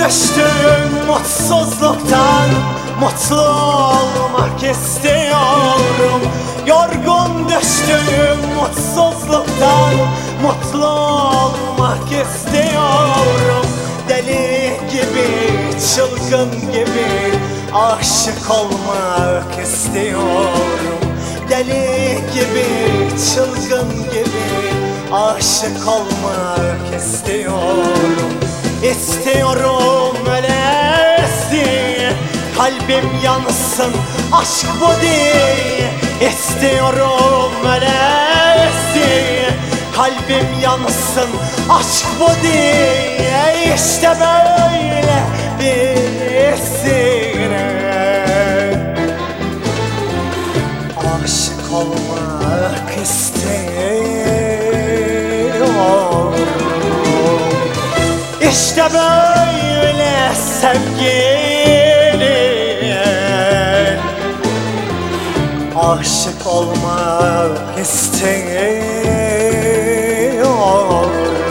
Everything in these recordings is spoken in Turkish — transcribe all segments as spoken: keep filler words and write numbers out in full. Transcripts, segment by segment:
düştüm mutsuzluktan, mutlu olmak istiyorum. Yorgun düştüm mutsuzluktan, mutlu olmak istiyorum. Deli gibi, çılgın gibi aşık olmak istiyorum. Deli gibi, çılgın gibi aşık olmak istiyorum. İstiyorum ölesin, kalbim yansın, aşk bu değil. İstiyorum ölesin, kalbim yansın, aşk bu değil. İşte böyle birisine aşık olmak istiyorum. İşte böyle sevgili aşık olmak istiyorum.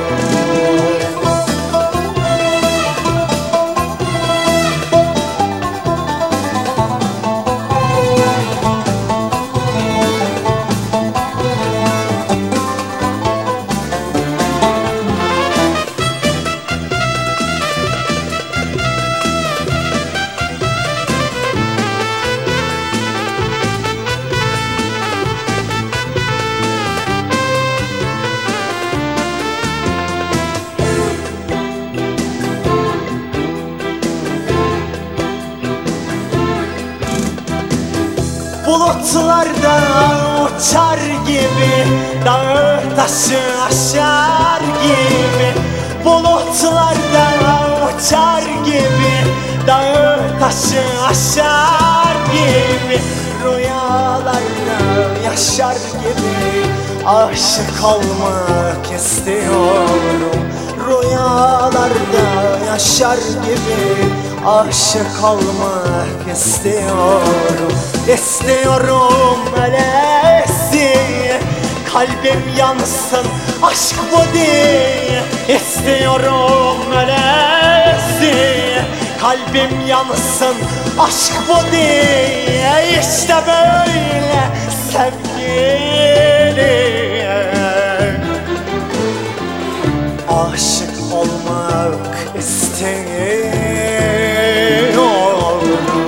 Bulutlarda uçar gibi, dağı taşı aşar gibi. Bulutlarda uçar gibi, dağı taşı aşar gibi. Rüyalarda yaşar gibi aşık olmak istiyorum. Rüyalarda yaşar gibi aşık olmak istiyorum. İstiyorum ölesin, kalbim yansın, aşk bu değil. İstiyorum ölesin, kalbim yansın, aşk bu değil. İşte böyle sevgili aşık olmak istiyorum.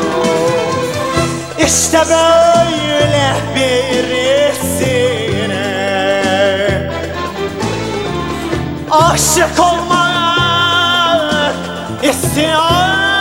İşte böyle birisine aşık olmak istiyorum.